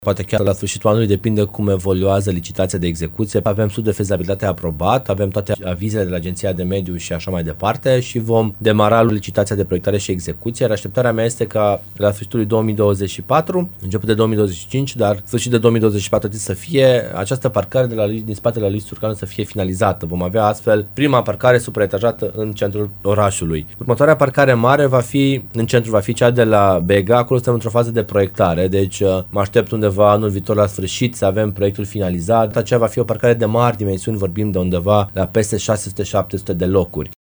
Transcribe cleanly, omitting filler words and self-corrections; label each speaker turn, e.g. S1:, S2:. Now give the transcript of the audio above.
S1: poate chiar la sfârșitul anului, depinde cum evoluează licitația de execuție. Avem studiul de fezabilitate aprobat, avem toate avizele de la Agenția de Mediu și așa mai departe și vom demara licitația de proiectare și execuție. Iar așteptarea mea este ca la sfârșitul 2024, început de 2025, dar sfârșit de 2024 să fie această parcare din spatele lui Surcanu să fie finalizată. Vom avea astfel prima parcare supraetajată în centrul orașului. Următoarea parcare mare în centru va fi cea de la Bega. Acolo suntem într-o fază de proiectare, deci mă aștept undeva anul viitor la sfârșit să avem proiectul finalizat. Aceea va fi o parcare de mari dimensiuni, vorbim de undeva la peste 600-700 de locuri.